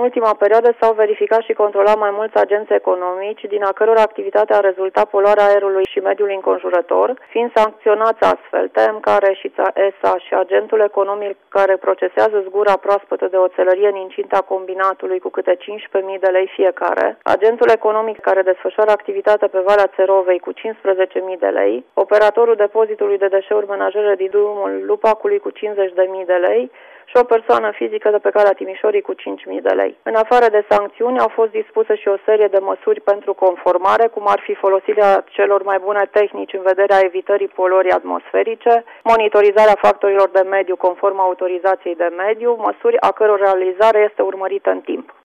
ultima perioadă s-au verificat și controlat mai mulți agenți economici, din a căror activitate a rezultat poluarea aerului și mediului înconjurător, fiind sancționați astfel TMK, Reșița, ESA și agentul economic care procesează zgura proaspătă de oțelărie în incinta combinatului cu câte 15.000 de lei fiecare, agentul economic care desfășoară activitatea pe Valea Țerovei cu 15.000 de lei, operatorul depozitului de deșeuri menajere din drumul Lupacului cu 50.000 de lei și o persoană fizică de pe calea Timișorii cu 5.000 de lei. În afară de sancțiuni, au fost dispuse și o serie de măsuri pentru conformare, cum ar fi folosirea celor mai bune tehnici în vederea evitării poluării atmosferice, monitorizarea factorilor de mediu conform autorizației de mediu, măsuri a căror realizare este urmărită în timp.